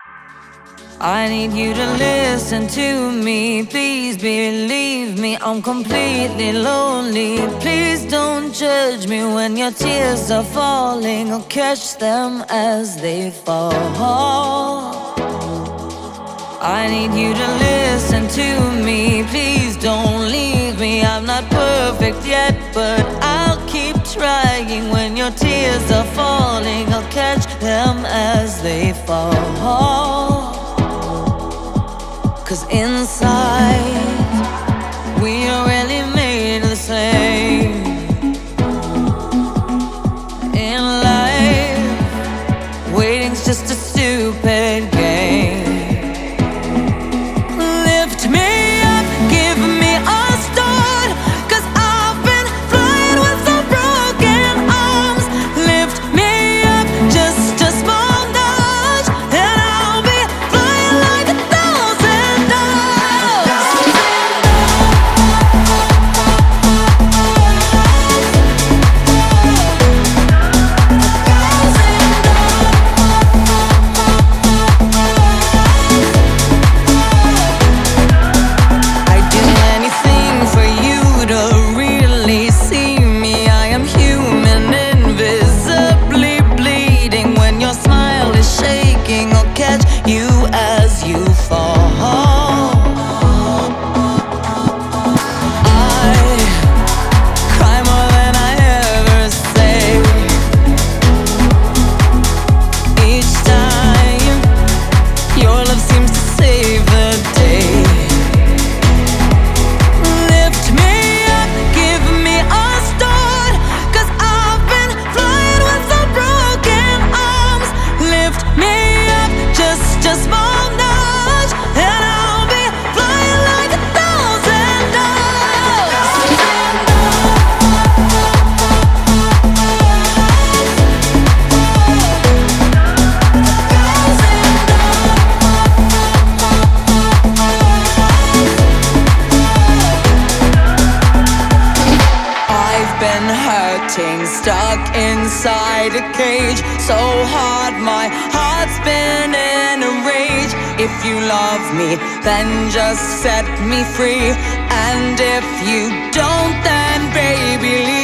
I need you to listen to me. Please believe me, I'm completely lonely. Please don't judge me when your tears are falling. I'll catch them as they fall. I need you to listen to me. Please don't leave me. I'm not perfect yet, but I'll keep trying. When your tears are falling, I'll catch them as they fall. 'Cause inside, we are really made the same. In life, waiting's just a stupid game. Lift me up, give me a start, 'cause I've been flying with some broken arms. Lift me up, just a small nudge, and I'll be flying like 1,000 doves. I'd do anything for you to really see me. I am human, invisibly bleeding. When your smile is shaking, I'll catch you as you fall. I cry more than I ever say. Each time your love seems to save the day. Lift me up, give me a start, 'cause I've been flying with some broken arms. Lift me up, just a small nudge, and I'll be flying like 1,000 doves. I've been hurting, stuck inside a cage. So hard, my heart's been in a rage. If you love me, then just set me free. And if you don't, then baby, leave